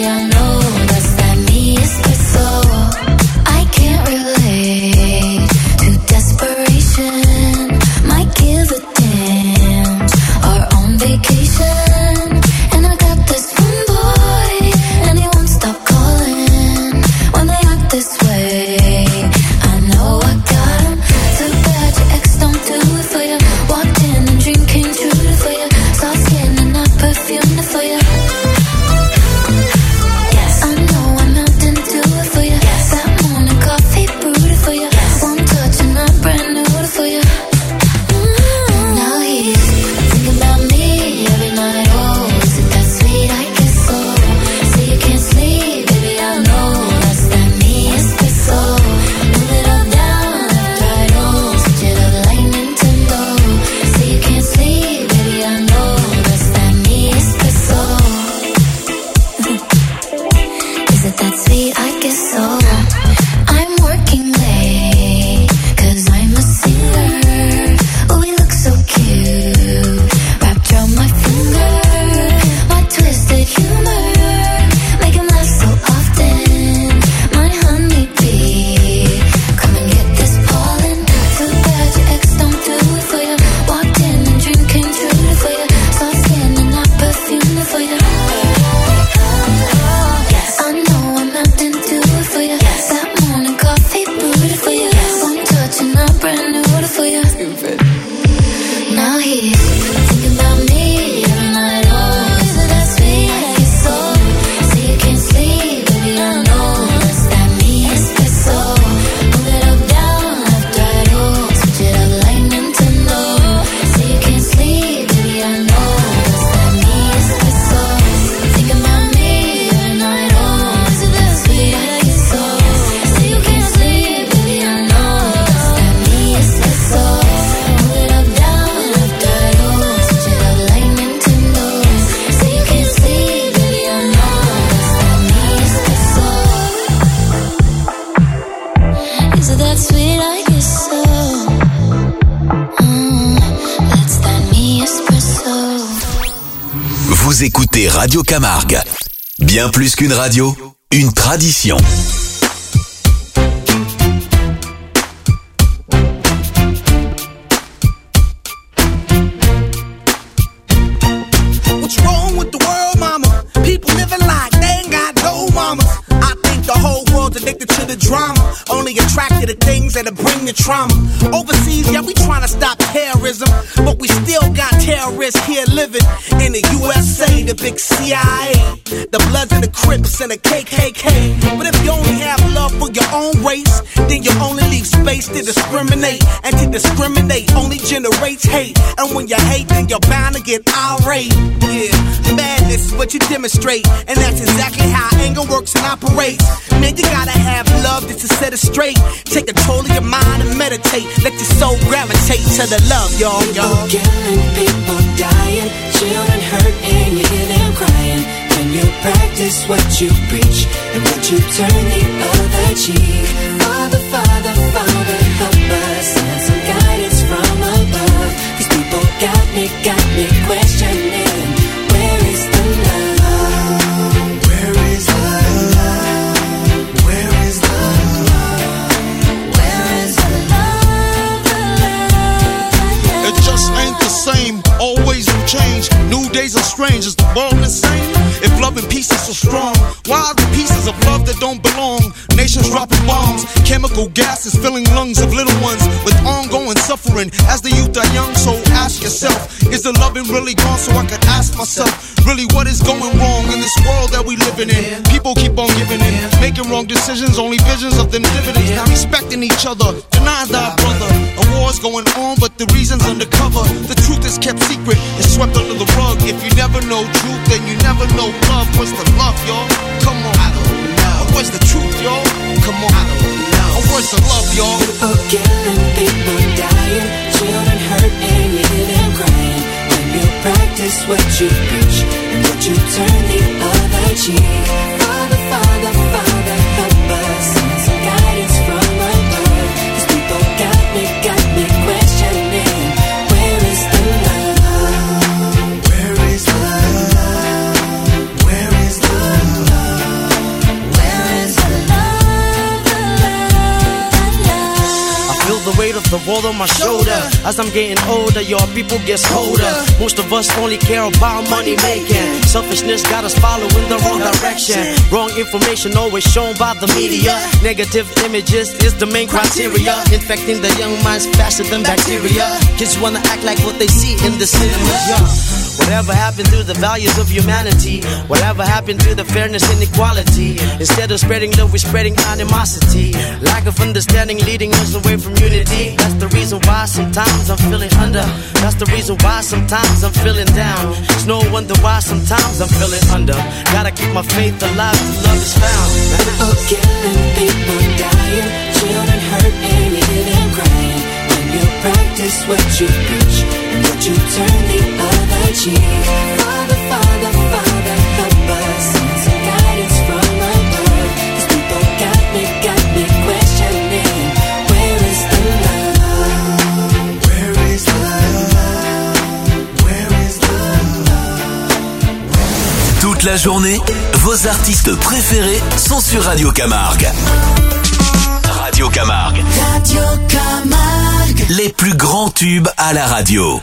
Vous écoutez Radio Camargue. Bien plus qu'une radio, une tradition. What's wrong with the world, mama? People living like they ain't got no mamas. I think the whole world's addicted to the drama, only attracted to things that'll bring the trauma. Overseas, yeah, we trying to stop terrorism, but we still got terrorists here living in the USA, the big CIA, the Bloods and the Crips and the KKK. But if you only have love for your own race, then you only leave space to discriminate, and to discriminate only generates hate. And when you hate, then you're bound to get irate. Yeah, madness is what you demonstrate, and that's exactly how anger works and operates. Man, you gotta have love just to set it straight. Take control of your mind and meditate. Let your soul gravitate to the love, y'all. People killing, people dying, children hurt and you hear them crying. When you practice what you preach and what you turn the other cheek. Father, Father, Father, help us. Send some guidance from above. These people got me questioning. Where is the love? Where is the love? Where is the love? Where is the love? The love? It just ain't the same. Always new change. New days are strange. Is the world insane? If love and peace is so strong, why are the pieces of love that don't belong? Nations dropping bombs, chemical gases filling lungs of little ones with ongoing suffering as the youth are young. So ask yourself, is the loving really gone? So I could ask myself, really what is going wrong in this world that we living in? People keep on giving in, making wrong decisions, only visions of them dividends. Not respecting each other, denying thy brother. A war's going on, but the reason's undercover. The truth is kept secret, it's swept under the rug. If you never know truth, then you never know love. What's the love, y'all? Come on. I don't know. Where's the truth, y'all? Come on. I don't know. Where's the love, y'all? People killing, people dying, children hurt and you hear them crying. When you practice what you preach and what you turn the other cheek. Father, Father, Father, help us. Send some guidance from above. These people got me questioning. Where is the love? Where is the love? Where is the love? the world on my shoulder. As I'm getting older, your people gets colder. Most of us only care about money making. Selfishness got us following the wrong direction. Wrong information always shown by the media. Negative images is the main criteria. Infecting the young minds faster than bacteria. Kids wanna act like what they see in the cinema. Whatever happened to the values of humanity? Whatever happened to the fairness and equality? Instead of spreading love, we're spreading animosity. Lack of understanding leading us away from unity. That's the reason why sometimes I'm feeling under. That's the reason why sometimes I'm feeling down. It's no wonder why sometimes I'm feeling under. Gotta keep my faith alive till love is found. Oh, killing people, dying, children hurt and you hear them crying. When you practice what you preach and what you turn the other cheek. Father, Father, Father, help us. Send some guidance from above. These people got me questioning. Where is the love? Where is the love? Where is the love? Toute la journée, vos artistes préférés sont sur Radio Camargue. Radio Camargue. Radio Camargue. Les plus grands tubes à la radio.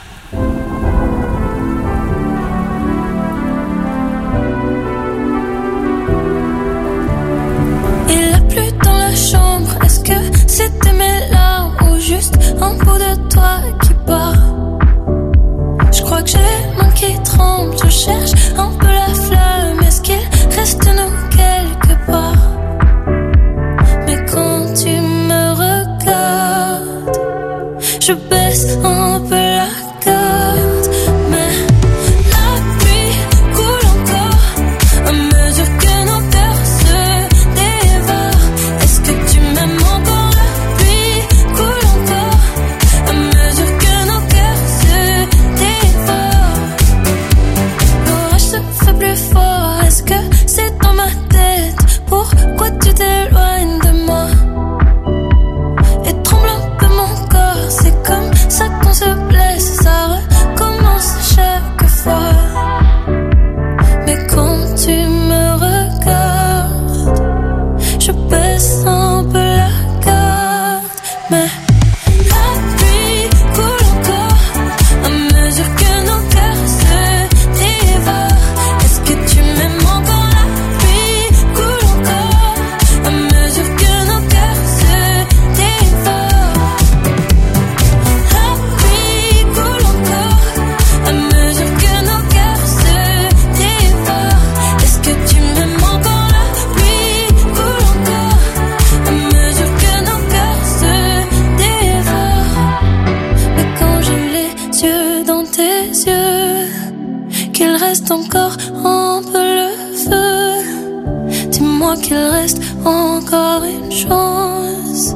Il a plu dans la chambre. Est-ce que c'était mes larmes ou juste un bout de toi qui part? Je crois que j'ai les mains qui tremblent. Je cherche un peu la flamme. Est-ce qu'il reste nous quelque part? Mais quand tu me regardes, je baisse un peu la garde. Mais la pluie coule encore à mesure que nos cœurs se dévorent. Est-ce que tu m'aimes encore? La pluie coule encore à mesure que nos cœurs se dévorent. L'orage se fait plus fort. Est-ce que c'est dans ma tête? Pourquoi tu t'éloignes de moi? Et tremble un peu mon corps. C'est comme ça qu'on se blesse. Ça recommence chaque fois. Mais quand tu me regardes, je baisse un peu la garde. Mais la pluie coule encore à mesure que nos cœurs se dévorent. Est-ce que tu m'aimes encore? La pluie coule encore à mesure que nos cœurs se dévorent. La pluie coule encore à mesure que nos cœurs se dévorent. Est-ce que tu m'aimes encore? La pluie coule encore à mesure que nos cœurs se dévorent. Mais quand j'ai les yeux dans tes yeux, qu'il reste encore un peu le feu, dis-moi qu'il reste encore une chance.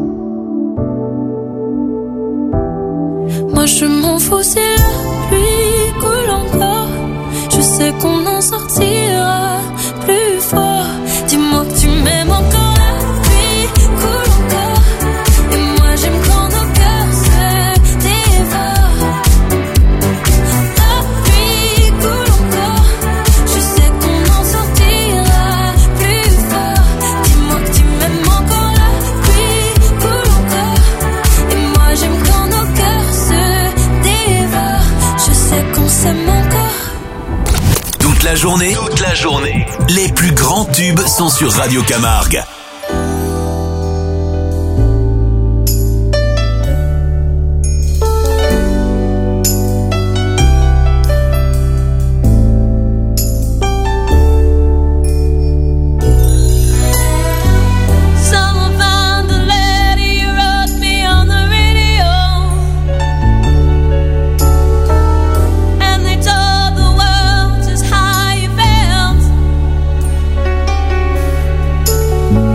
Moi je m'en fous si la pluie coule encore. Je sais qu'on en sortira plus fort. Dis-moi que tu m'aimes encore. La pluie coule encore. Et moi j'aime quand nos cœurs se dévorent. La pluie coule encore. Je sais qu'on en sortira plus fort. Dis-moi que tu m'aimes encore. La pluie coule encore. Et moi j'aime quand nos cœurs se dévorent. Je sais qu'on s'aime encore. Toute la journée, les plus grands tubes sont sur Radio Camargue. Someone found the letter you wrote me on the radio, and they told the world just how you felt.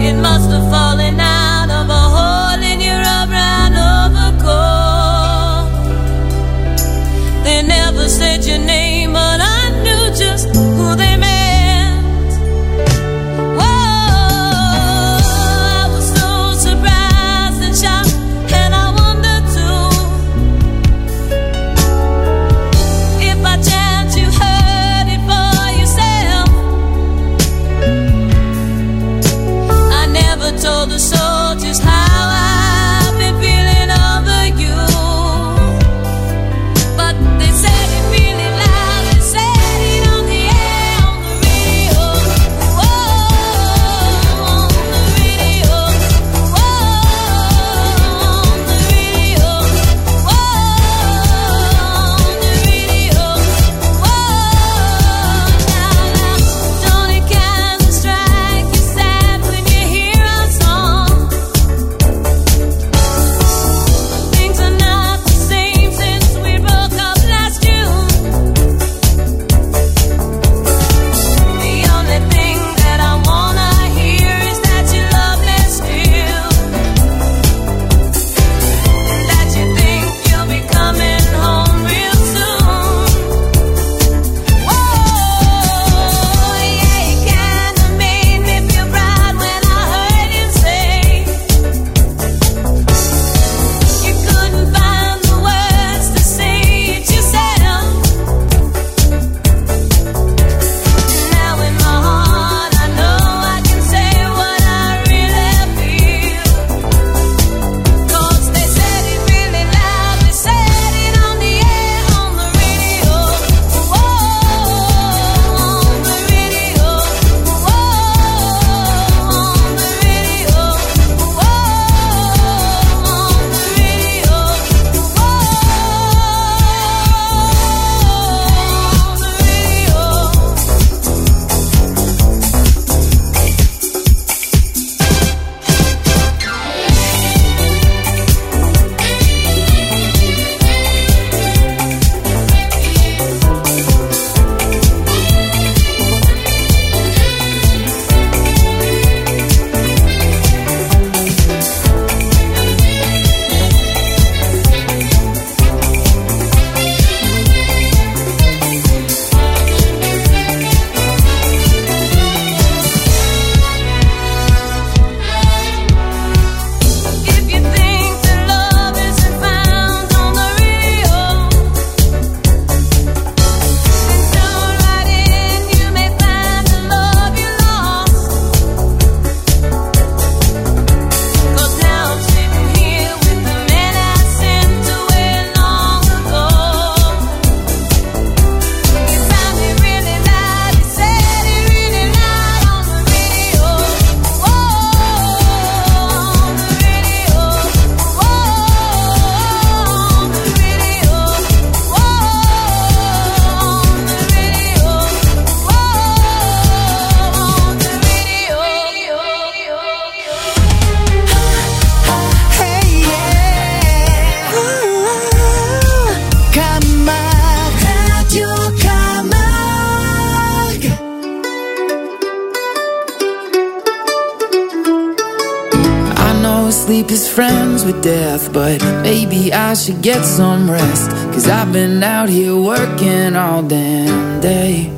sleep is friends with death, but maybe I should get some rest, 'cause I've been out here working all damn day.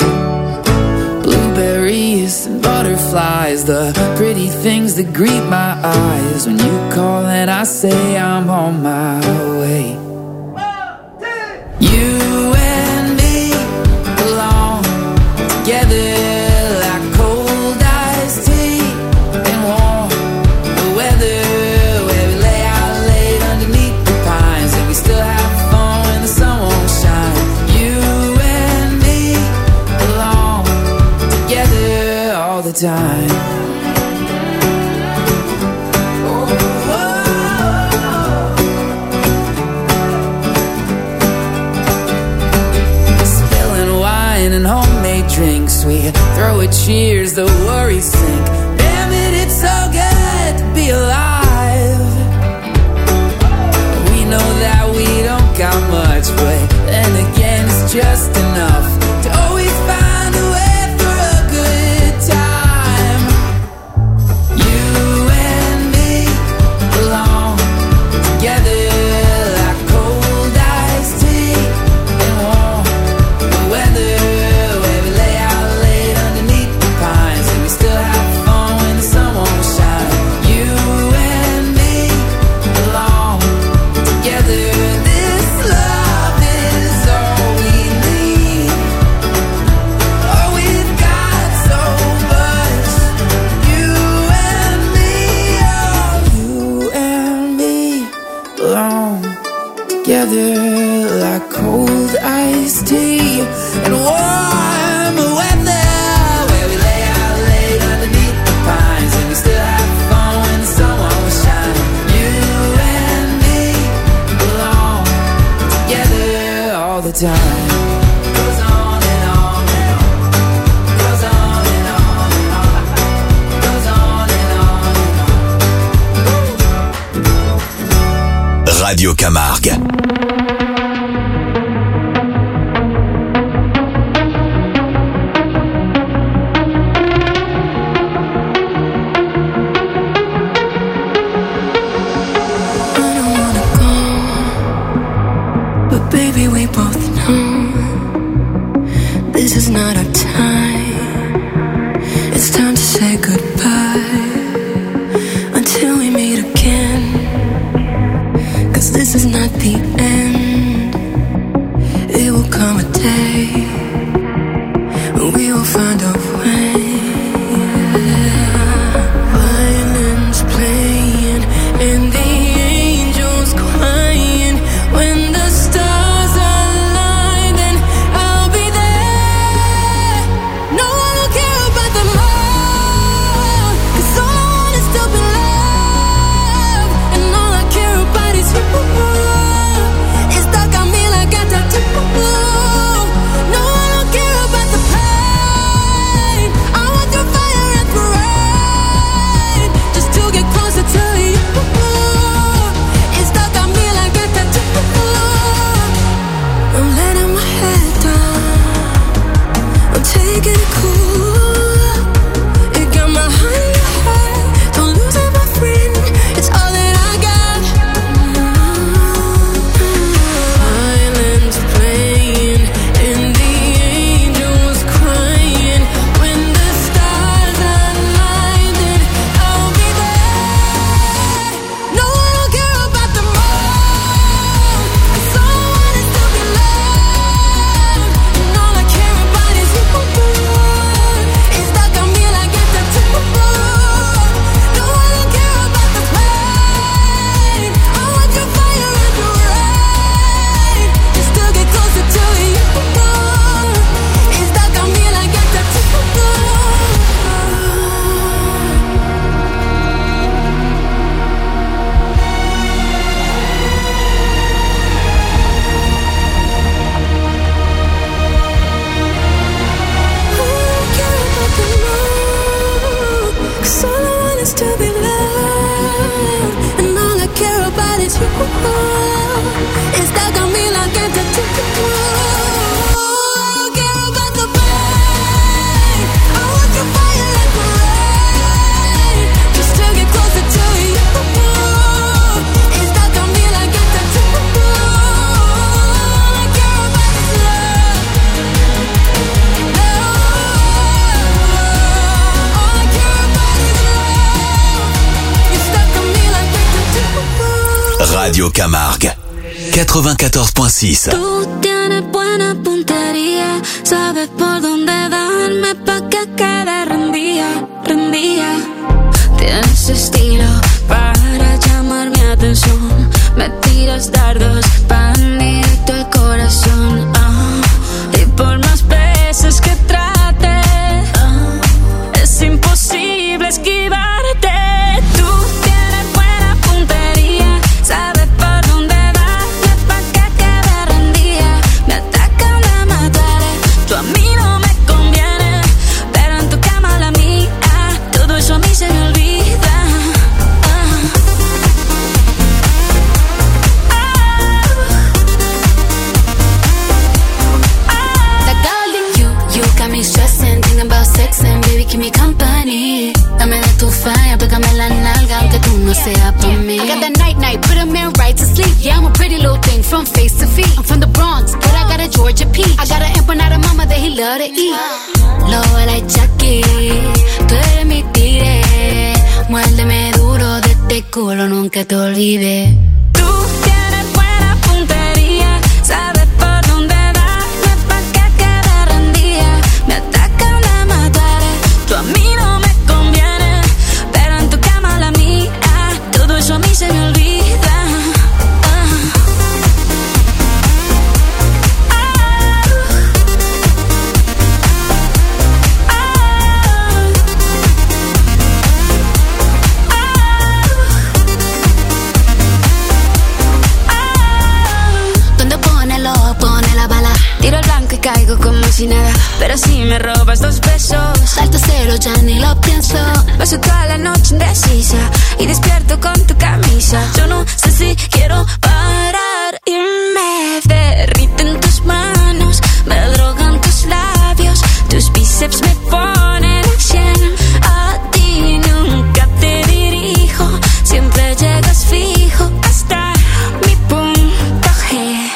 Blueberries and butterflies, the pretty things that greet my eyes when you call and I say I'm on my way. You and me belong together like cold iced tea and warm the weather, where we lay out late underneath the pines and we still have fun when the sun won't shine. You and me belong together all the time. And homemade drinks, we throw a cheers, the worries sink. Damn it, it's so good to be alive. We know that we don't got much, but then again it's just enough to always find a way for a good time. You and me belong together like cold iced tea and warm the weather. Together like cold iced tea and warm weather, where we lay out late underneath the pines and we still have fun when the sun won't shine. You and me belong together all the time. Goes on and on and on. Goes on and on and on. Goes on and on and on. Radio Camargue. Just to get closer to you. Radio Camargue 94.6. Tú tienes buena puntería, sabes por dónde darme pa' que quede rendida. Tienes estilo para llamar mi atención, me tiras dardos pa' directo al corazón. Y por más veces que trate, es imposible esquivarte. Tú tienes buena puntería, sabes por dónde darme pa' que quede rendida. Me atacan a matar, tú a mí no me conviene, pero en tu cama la mía, todo eso a mí se me olvida. Stressing, thinking about sex and baby, keep me company. Dame de tu falla, pégame la nalga, aunque tú no seas pa' mí. I got that night, put a man right to sleep. Yeah, I'm a pretty little thing from face to feet. I'm from the Bronx, but I got a Georgia peach. I got an empanada mama that he love to eat. Lobo like Chucky, tú eres mi tigre. Muérdeme duro de este culo, nunca te olvides. Tú tienes buena puntería, sabes por dónde darme pa' que quede rendida. Me atacan a matar, tú a mí no me conviene, pero en tu cama la mía, todo eso a mí se me olvida. Tiro el blanco y caigo como si nada, pero si me robas 2 besos, salto cero, ya ni lo pienso. Paso toda la noche indecisa y despierto con tu camisa. Yo no sé si quiero parar y me derriten tus manos, me drogan tus labios, tus bíceps me ponen en 100. A ti nunca te dirijo, siempre llegas fijo hasta mi punto G.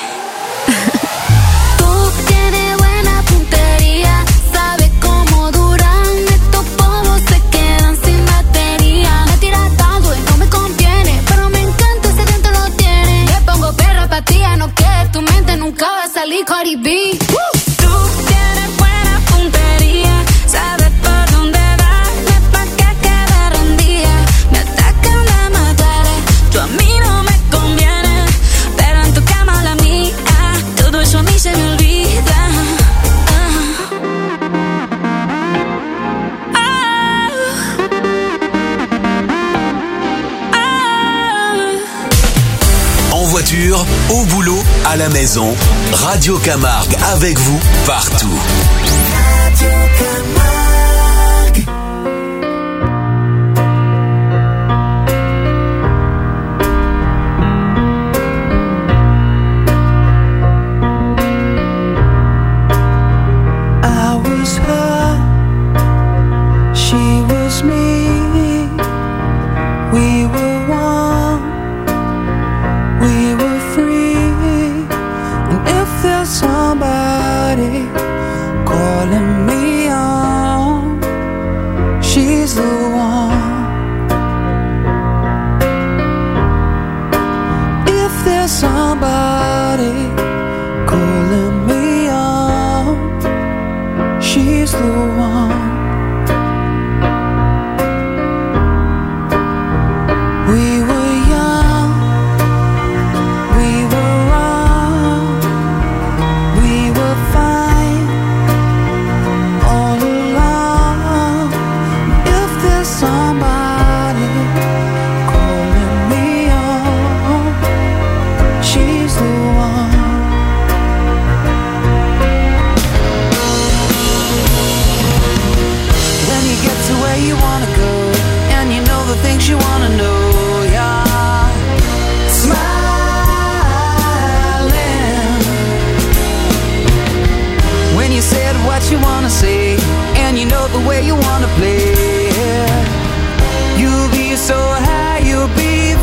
Tu mente nunca va a salir Cardi B. Tú tienes buena puntería, sabes por dónde darme pa' que quede rendida. Me atacan a matar, tú a mí no me conviene, pero en tu cama la mía, todo eso a mí se me olvida. En voiture, au boulot, à la maison, Radio Camargue avec vous partout. Radio Camargue. I was her, she was me, we were one, we were free. And if there's somebody calling me on, she's the one. If there's somebody calling me on, she's the one. We were young, we were wrong, we were fine all along. If there's somebody calling me on, she's the one. When you get to where you wanna go, and you know the things you wanna know, yeah. Smiling when you said what you wanna say, and you know the way you wanna play. You'll be so high, you'll be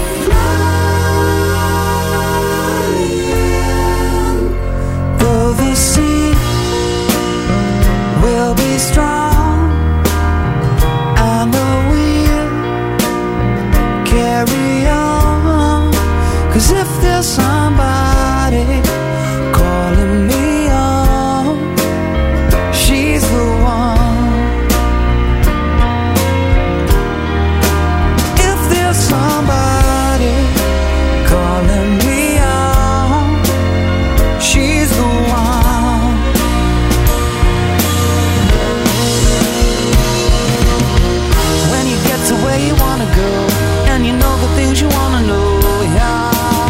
flying. Though the sea will be strong, I know we'll carry 'Cause if there's somebody calling me on, she's the one. If there's somebody calling me on, she's the one. When you get to where you wanna go, and you know the things you wanna know, yeah.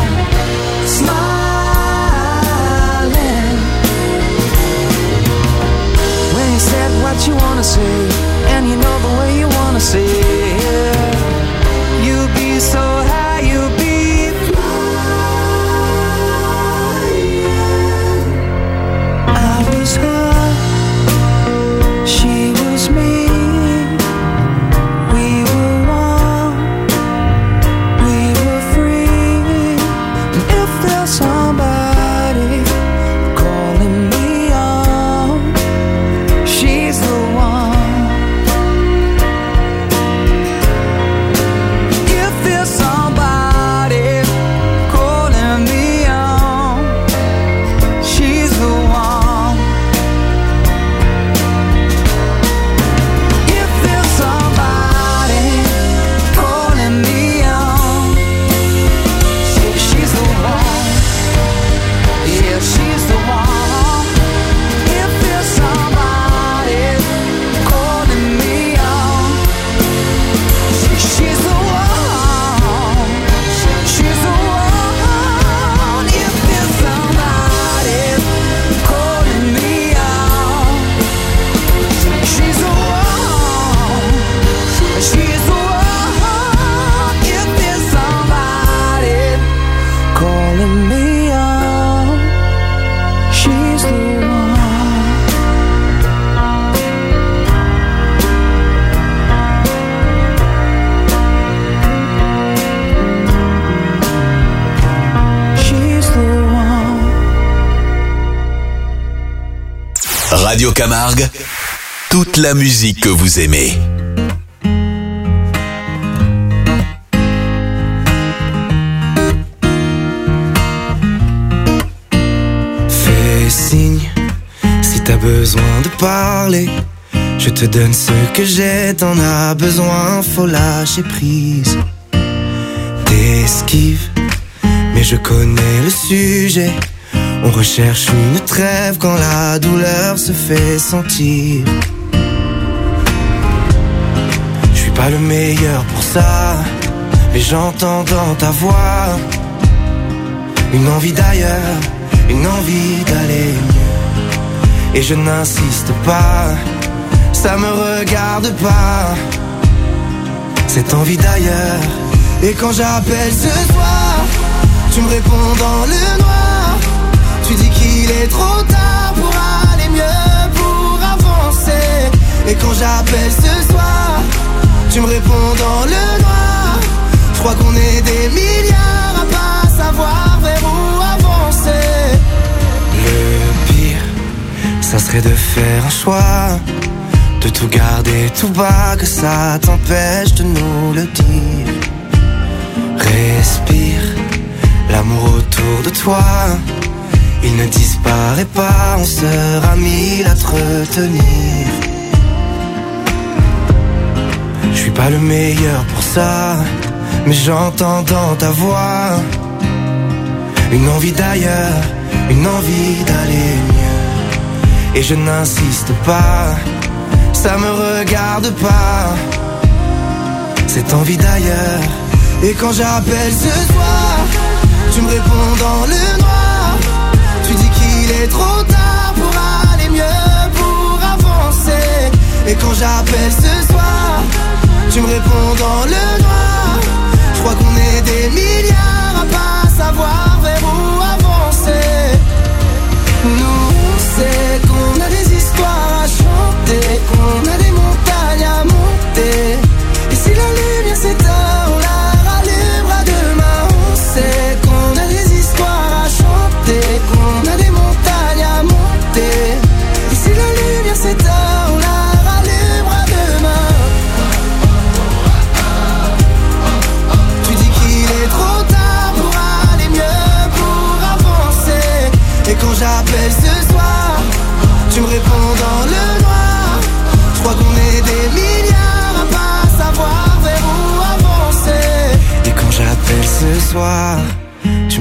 Smiling when you said what you wanna say, and you know the way you wanna say it. You'll be so high, you'll be flying. I was her, she was me. We were one, we were free. And if there's somebody calling me on, she's the one. If there's somebody calling me on, she's the one. If there's somebody calling me on, she's the one. Yeah, she's the one. If there's somebody calling me on, she's the one. She's the one. If there's somebody calling me on, she's the one. She's the one. If there's somebody calling me on, she's the one. She's the one. Radio Camargue, toute la musique que vous aimez. Fais signe si t'as besoin de parler. Je te donne ce que j'ai, t'en as besoin, faut lâcher prise. T'esquives, mais je connais le sujet. On recherche une trêve quand la douleur se fait sentir. Je suis pas le meilleur pour ça, mais j'entends dans ta voix une envie d'ailleurs, une envie d'aller mieux. Et je n'insiste pas, ça me regarde pas, cette envie d'ailleurs. Et quand j'appelle ce soir, tu me réponds dans le noir. Tu dis qu'il est trop tard pour aller mieux, pour avancer. Et quand j'appelle ce soir, tu me réponds dans le noir. Je crois qu'on est des milliards à pas savoir vers où avancer. Le pire, ça serait de faire un choix, de tout garder tout bas, que ça t'empêche de nous le dire. Respire, l'amour autour de toi, il ne disparaît pas, on sera mille à te retenir. Je suis pas le meilleur pour ça, mais j'entends dans ta voix une envie d'ailleurs, une envie d'aller mieux. Et je n'insiste pas, ça me regarde pas, cette envie d'ailleurs. Et quand j'appelle ce soir, tu me réponds dans le noir. Tu dis qu'il est trop tard pour aller mieux, pour avancer. Et quand j'appelle ce soir, tu me réponds dans le noir. Je crois qu'on est des milliards à pas savoir vers où avancer. Nous on sait qu'on a des histoires à chanter, qu'on a des montagnes à monter. Et si la lumière s'éteint, on la rallumera demain. On sait qu'on a des histoires à chanter, qu'on a des montagnes à monter. Et si la lumière s'éteint, on la rallumera demain.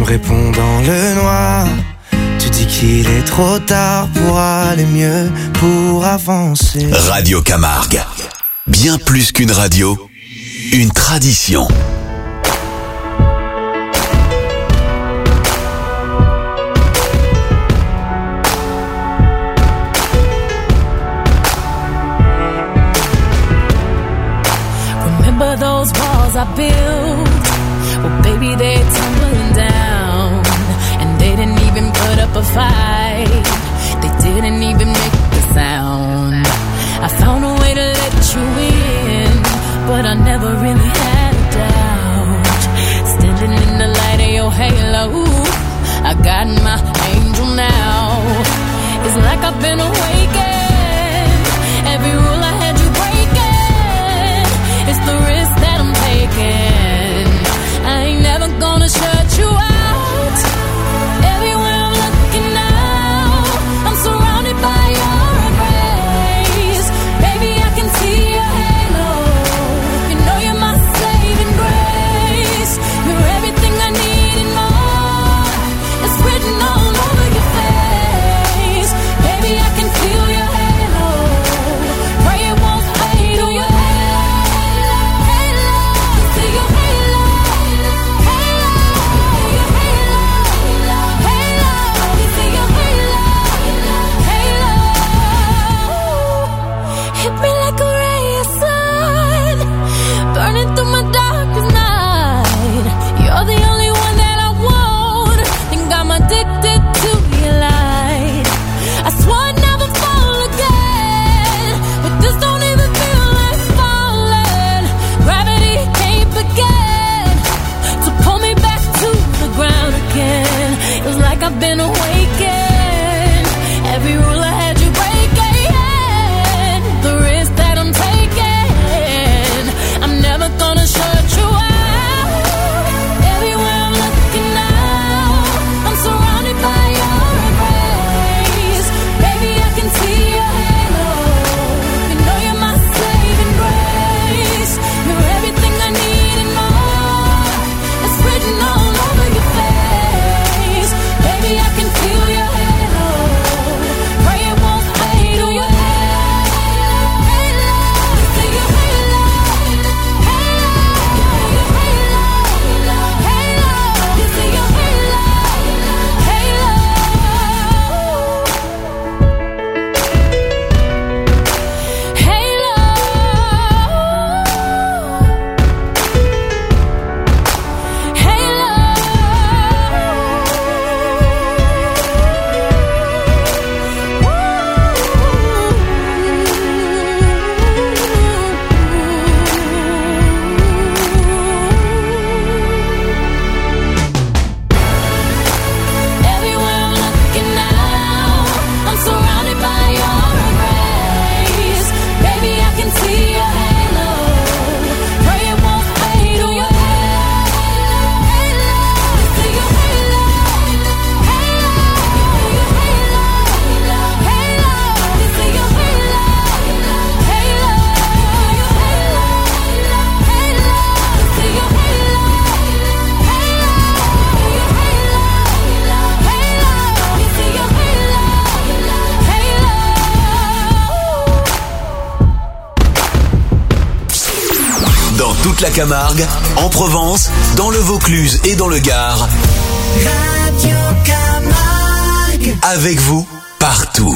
réponds dans le noir. Tu dis qu'il est trop tard pour aller mieux, pour avancer. Radio Camargue, bien plus qu'une radio, une tradition. Remember those walls I built? Well, baby, they're tumbling down. And they didn't even put up a fight. They didn't even make the sound. I found a way to let you in, but I never really had a doubt. Standing in the light of your halo, I got my angel now. It's like I've been awakened. Every rule I had you breaking. It's the risk that I'm taking. I ain't never gonna shut you out. Everywhere I'm looking now, I'm surrounded by your embrace. Baby, I can see your halo. You know you're my saving grace. You're everything I need and more. It's written all over your face. Baby, I can feel your halo. Pray it won't fade away. See your halo. Hit me like a ray of sun, burning through my darkest night. You're the only one that I want. Think I'm addicted to your light. I swore I'd never fall again, but this don't even feel like falling. Gravity can't begin to pull me back to the ground again. It was like I've been awakened. Every rule I had you breaking. The risk that I'm taking, I'm never gonna shut you out. Everywhere I'm looking now, I'm surrounded by your embrace. Baby, I can see your halo. You know you're my saving grace. You're everything I need and more. It's written all over your face. Baby, I can feel your halo. Pray it won't fade away. La Camargue, en Provence, dans le Vaucluse et dans le Gard. Radio Camargue. Avec vous, partout.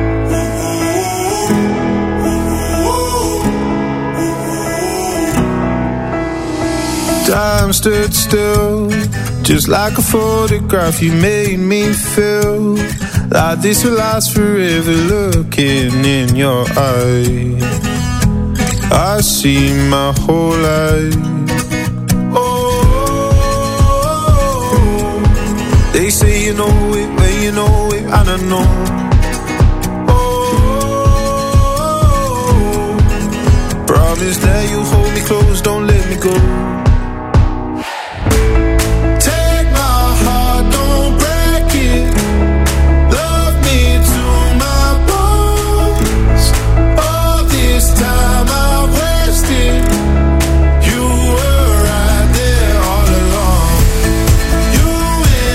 Time stood still, just like a photograph. You made me feel like this will last forever. Looking in your eyes, I see my whole life. Oh, they say you know it when you know it, and I know. Oh, promise that you hold me close, don't let me go. Take my heart, don't break it. Love me to my bones. All this time you were right there all along. You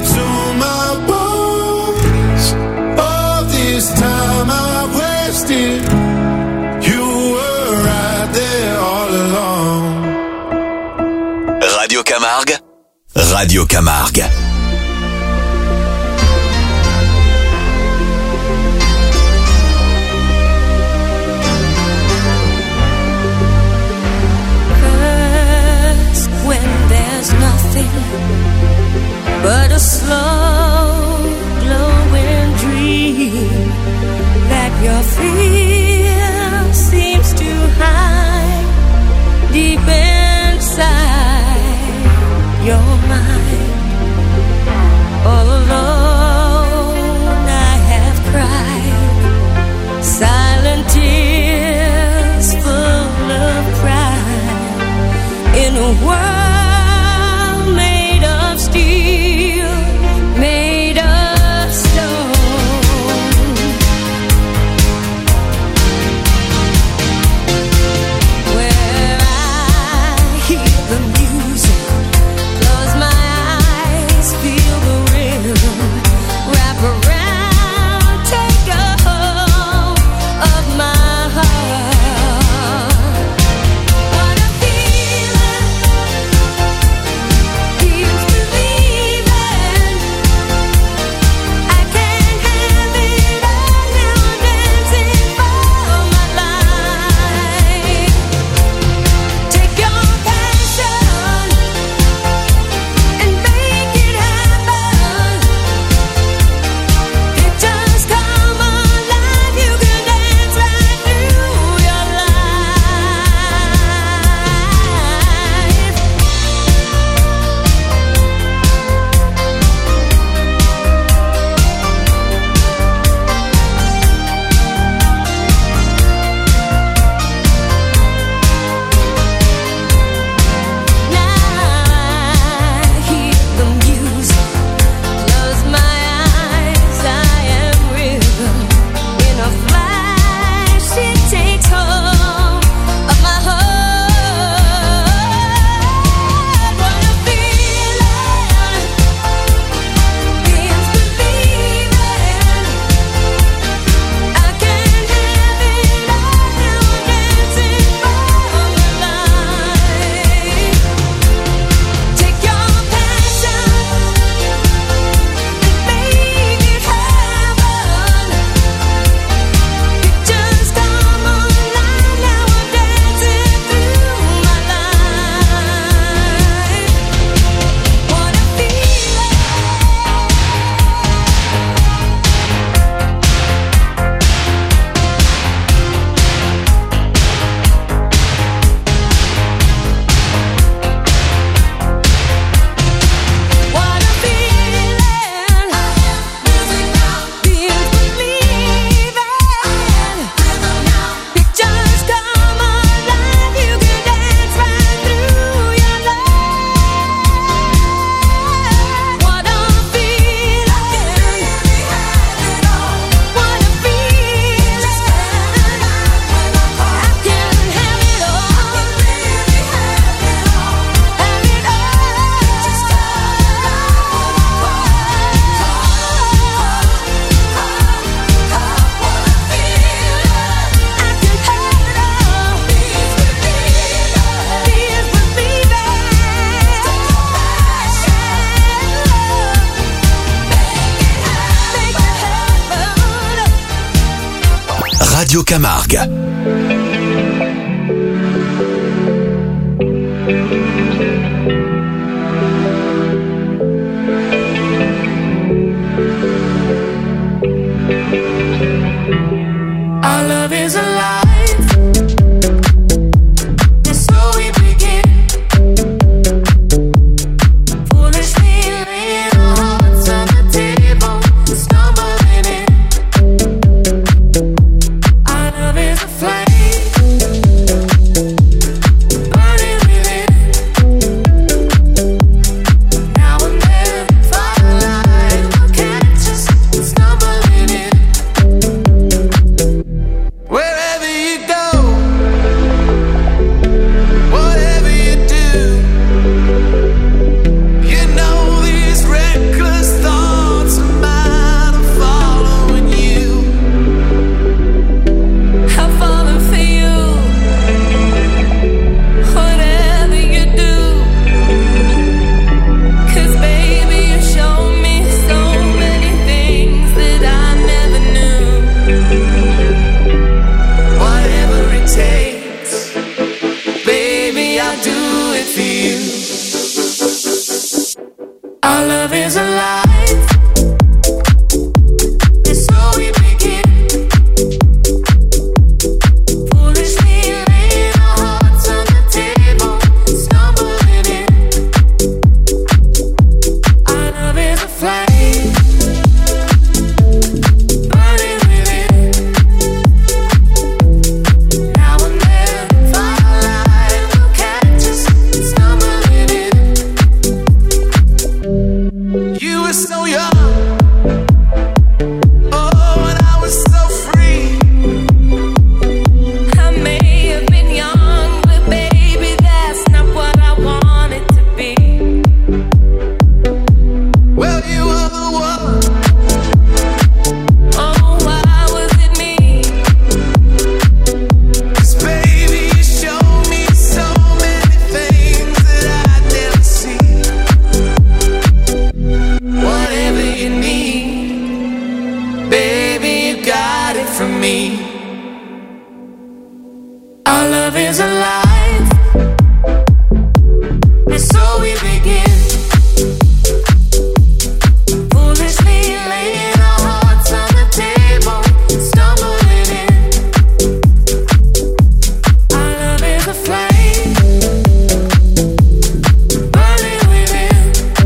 to my bones. All this time I've wasted, you were right there all along. Radio Camargue. Radio Camargue. But a slow glowing dream that your fear seems to hide deep inside your mind. All alone I have cried silent tears full of pride in a world Radio Camargue. Our love is alive, and so we begin. Foolishly laying our hearts on the table, stumbling in. Our love is a so young. Oh, when I was so free. I may have been young, but baby, that's not what I wanted to be. Well, you were the one. Oh, why was it me? 'Cause baby, you showed me so many things that I'd never see. Whatever you need, baby, you got it from me. Our love is alive, and so we begin. Foolishly laying our hearts on the table, stumbling in. Our love is a flame, burning within.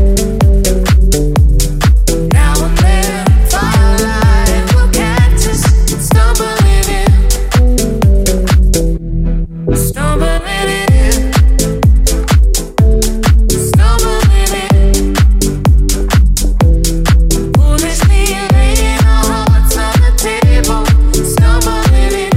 Now and then, firelight will catch us, stumbling in. Stumbling in. Stumbling in. Foolishly laying our hearts on the table, stumbling in.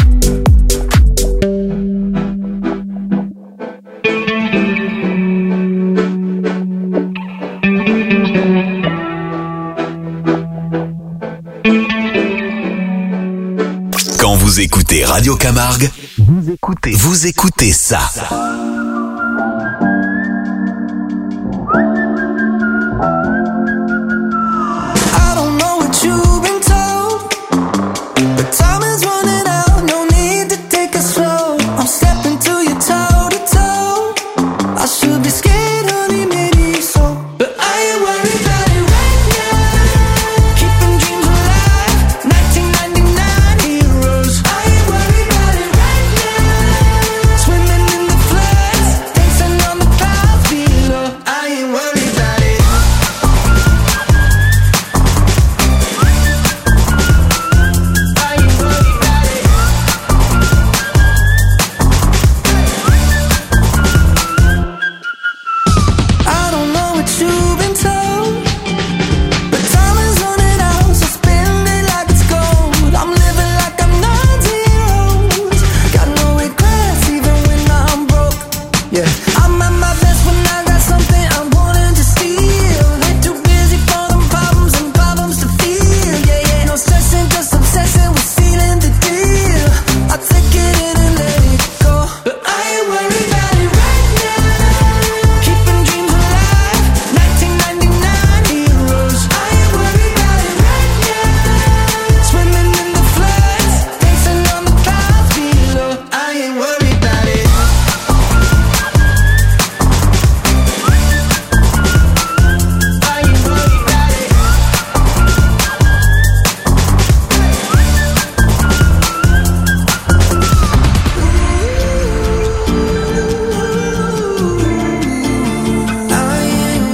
Quand vous écoutez Radio Camargue, vous écoutez ça. I don't know what you've been told, but time is running out. No need to take it slow. I'm stepping to you toe to toe. I should be scared, honey, maybe so, but I ain't worried about it right now. Keeping dreams alive, 1999 heroes. I ain't worried about it right now. Swimming in the floods, dancing on the clouds below. I ain't worried about it. I don't know what you've been told, but time is running out, so spend it like it's gold. I'm living like I'm not zeros. Got no regrets even when I'm broke. Yeah, I'm at my best when I got something I'm wanting to steal. Way too busy for them problems and problems to feel. Yeah, yeah, no stressing, just obsessing with sealing the deal. I take it in and let it go, but I ain't worried about it right now. Keeping dreams alive, 1999 heroes. I ain't worried about it right now. Swimming in the floods, dancing on the clouds below. I ain't worried about it. I ain't worried about it. I ain't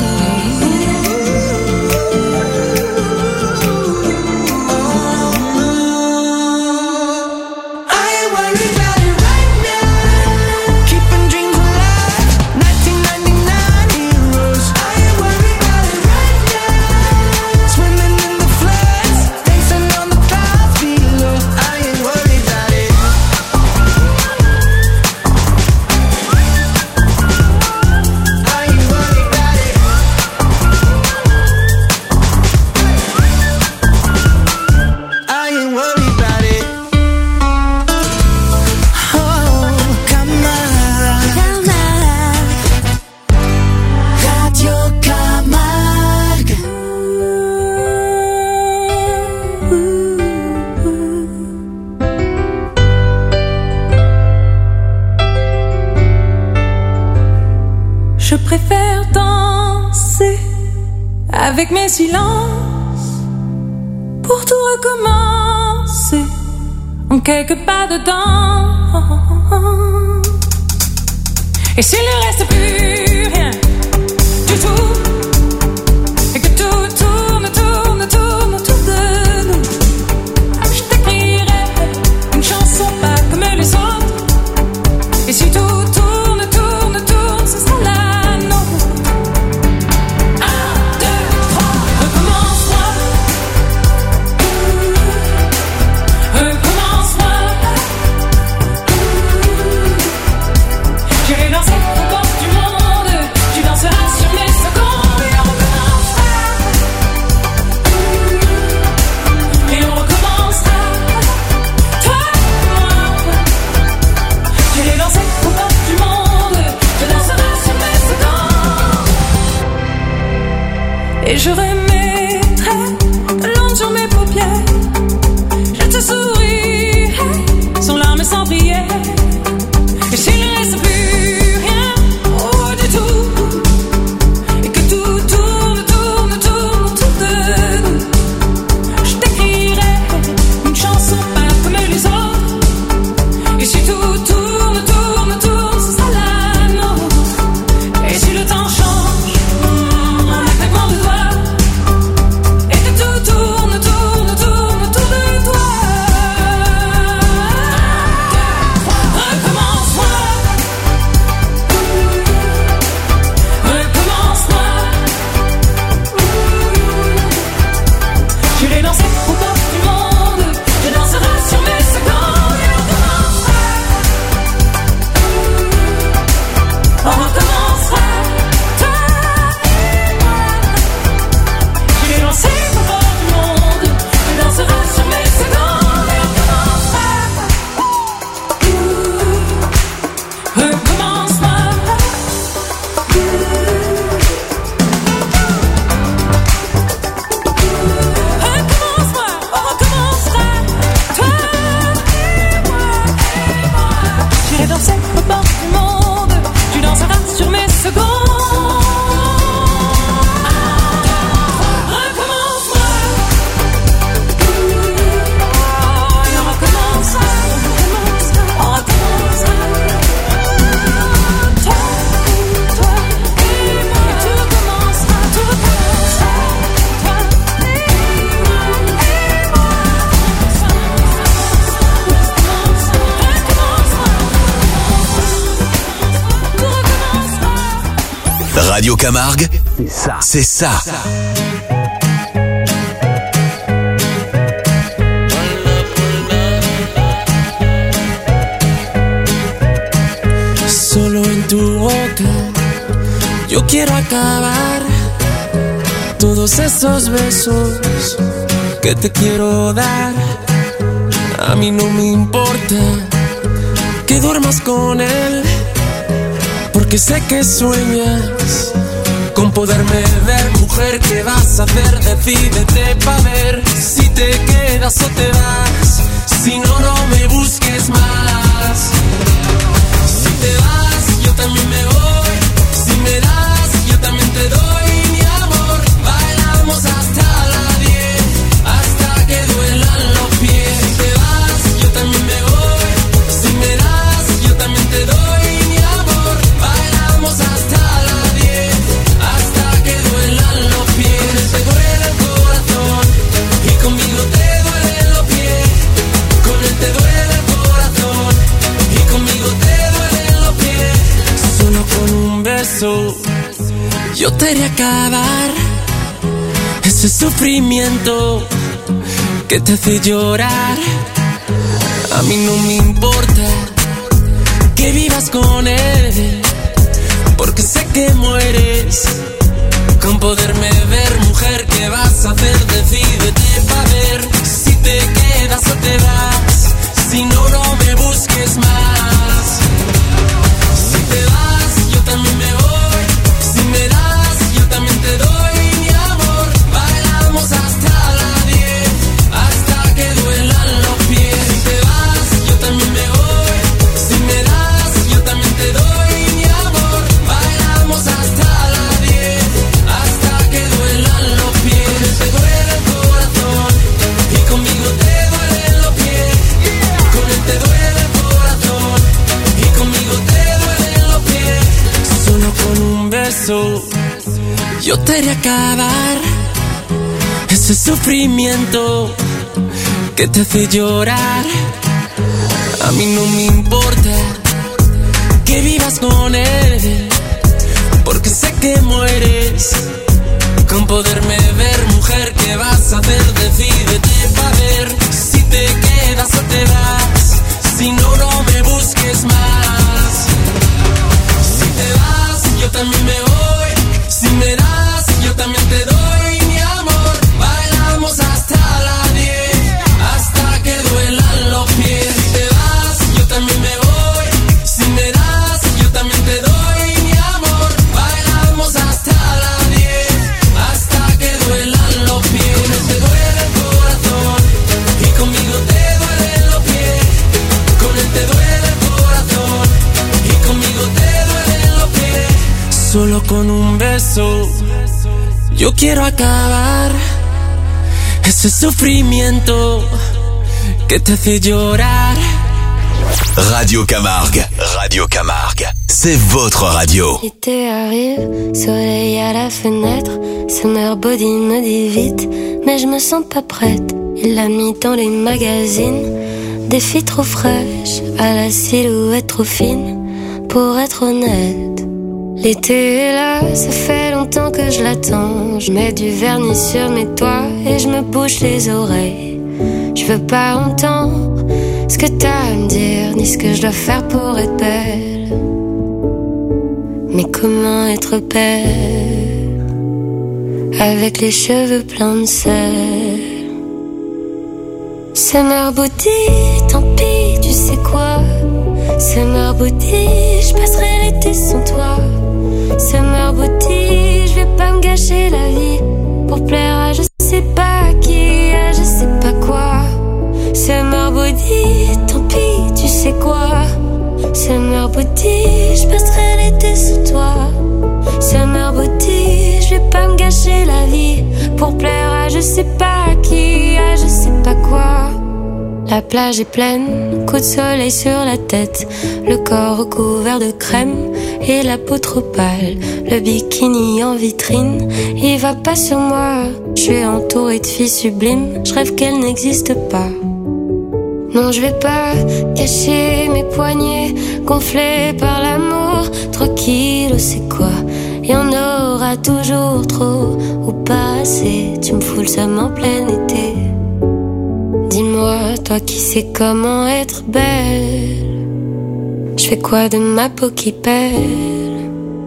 worried about it right now. Keeping dreams alive, 1999 heroes. I ain't worried about it right now. Swimming in the floods, dancing on the clouds below. I ain't worried about it. I ain't worried about it. I ain't worried about it. Oh, Camargue. Radio Camargue. Je préfère danser avec mes silences pour tout recommencer en quelques pas dedans. Et s'il ne reste plus rien du tout, et que tout tourne, tourne, tourne autour de nous, je t'écrirai une chanson pas comme les autres. Et si tout tourne, tourne, tourne, ce sera la nôtre. 1, 2, 3. mes paupières. Je te souris, sans larmes et sans prière. Et s'il ne reste plus rien, oh du tout, et que tout tourne, tourne, tourne autour de nous, je t'écrirai une chanson pas comme les autres. Et si tout tourne, tourne, tourne, ce sera la nôtre. Et si le temps change, en un claquement de doigts, et que tout tourne, tourne, tourne autour de toi. Radio Camargue, c'est ça. Solo en tu boca yo quiero acabar todos esos besos que te quiero dar. A mí no me importa que duermas con él, porque sé que sueñas con poderme ver. Mujer, ¿qué vas a hacer? Decídete pa' ver si te quedas o te vas. Si no, no me busques más. Si te vas, yo también me voy. Si me das, yo también te doy mi amor. Bailamos hasta las 10, hasta que duelan los pies. Si te vas, yo también me voy. Si me das, yo también te doy mi amor. Bailamos hasta las 10, hasta que duelan los pies. Te duele el corazón y conmigo te duelen los pies. Con él te duele el corazón y conmigo te duelen los pies. Solo con un beso yo te haré acabar ese sufrimiento que te hace llorar. A mí no me importa que vivas con él, porque sé que mueres con poderme ver. Mujer, ¿qué vas a hacer? Decídete pa' ver si te quedas o te vas. Si no, no me busques más. Si te vas, yo también me voy. Si me das, yo también te doy mi amor. Bailamos hasta las 10, hasta que duelan los pies. Si te vas, yo también me voy. Si me das, yo también te doy mi amor. Bailamos hasta las 10, hasta que duelan los pies. Te duele el corazón y conmigo te duelen los pies. Con él te duele el corazón y conmigo te duelen los pies. Solo con un beso yo te haré acabar ese sufrimiento que te hace llorar. A mí no me importa que vivas con él, porque sé que mueres con poderme ver. Mujer, ¿qué vas a hacer? Decídete pa' ver si te quedas o te vas. Si no, no me busques más. Si te vas, yo también me voy. Si me das, yo también te doy mi amor. Bailamos hasta las 10, hasta que duelan los pies. Si te vas, yo también me voy. Si me das, yo también te doy mi amor. Bailamos hasta las 10, hasta que duelan los pies. Te duele el corazón beso. Yo quiero acabar ese sufrimiento que te hace llorar. Radio Camargue, Radio Camargue, c'est votre radio. L'été arrive, soleil à la fenêtre, Summer Body me dit vite, mais je me sens pas prête. Il l'a mis dans les magazines, des filles trop fraîches, à la silhouette trop fine, pour être honnête. L'été est là, ça fait longtemps que je l'attends. Je mets du vernis sur mes doigts et je me bouche les oreilles. Je veux pas entendre ce que t'as à me dire, ni ce que je dois faire pour être belle. Mais comment être belle avec les cheveux pleins de sel? Summer Body, tant pis, tu sais quoi? Summer Body, je passerai l'été sans toi. Summer Body, je vais pas me gâcher la vie pour plaire à je sais pas qui, à je sais pas quoi. Summer Body, tant pis, tu sais quoi? Summer Body, je passerai l'été sans toi. Summer Body, je vais pas me gâcher la vie pour plaire à je sais pas qui, à je sais pas quoi. La plage est pleine, coup de soleil sur la tête, le corps recouvert de crème et la peau trop pâle, le bikini en vitrine, il va pas sur moi. Je suis entourée de filles sublimes, je rêve qu'elles n'existent pas. Non, je vais pas cacher mes poignets gonflés par l'amour. 3 kilos, c'est quoi? Y en aura toujours trop ou pas assez. Tu me fous le seum en plein été. Dis-moi, toi qui sais comment être belle, je fais quoi de ma peau qui pèle?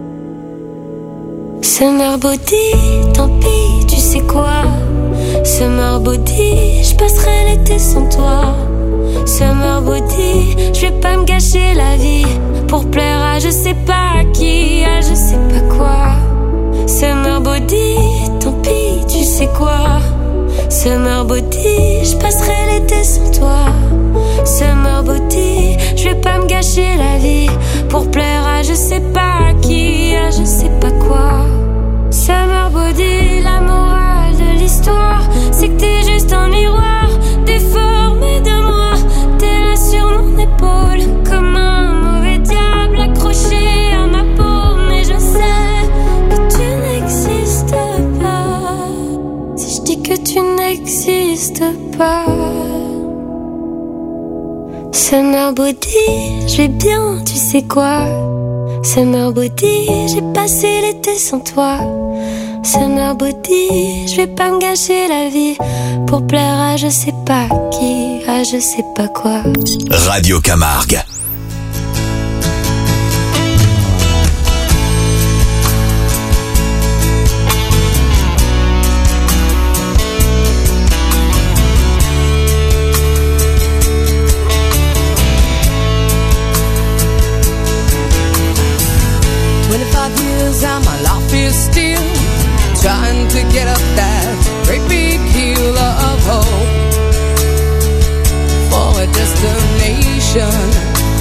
Summer Body, tant pis, tu sais quoi? Summer Body, je passerai l'été sans toi. Summer Body, je vais pas me gâcher la vie pour plaire à je sais pas qui, à je sais pas quoi. Summer Body, tant pis, tu sais quoi? Summer Body, je passerai l'été sans toi. Summer Body, je vais pas me gâcher la vie pour plaire à je sais pas qui, à je sais pas quoi. Summer Body, la morale de l'histoire, c'est que t'es juste un miroir déformé de moi. T'es là sur mon épaule comme un mauvais diable accroché à ma peau, mais je sais que tu n'existes pas. Si je dis que tu n'existes pas. Summer Body, je vais bien, tu sais quoi? Summer Body, j'ai passé l'été sans toi. Summer Body, je vais pas me gâcher la vie pour plaire à je sais pas qui, à je sais pas quoi. Radio Camargue. Trying to get up that great big hill of hope for a destination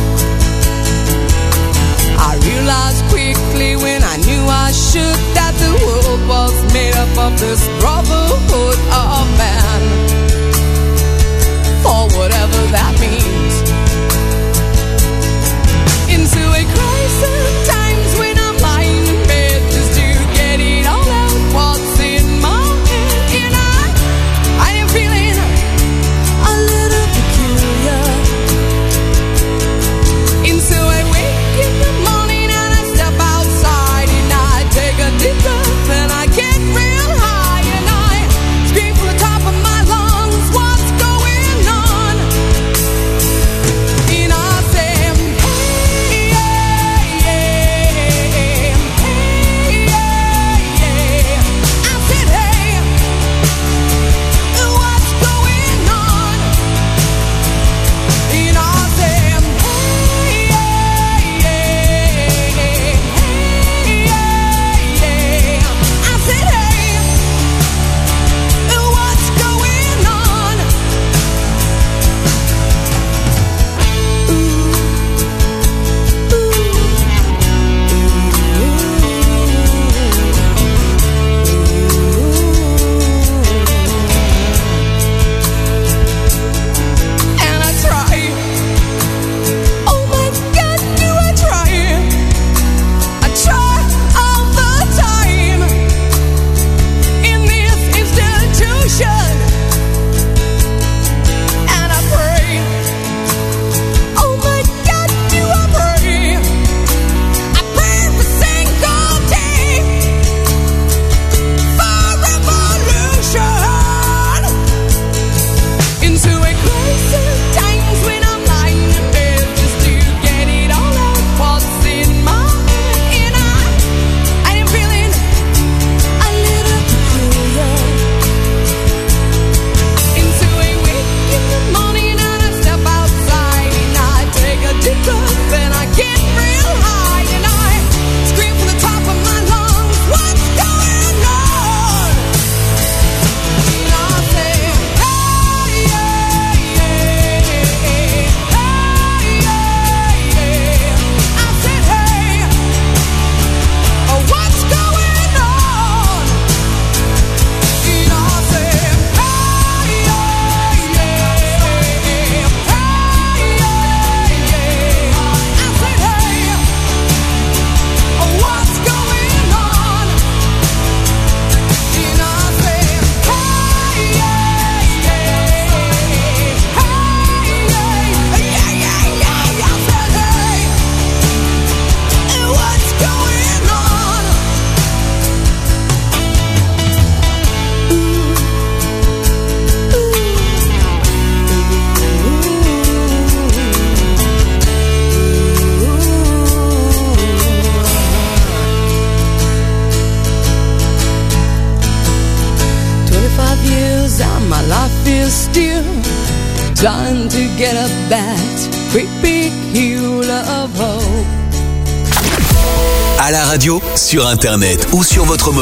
still trying to get up that great big hill of hope. À la radio, sur internet ou sur votre mobile.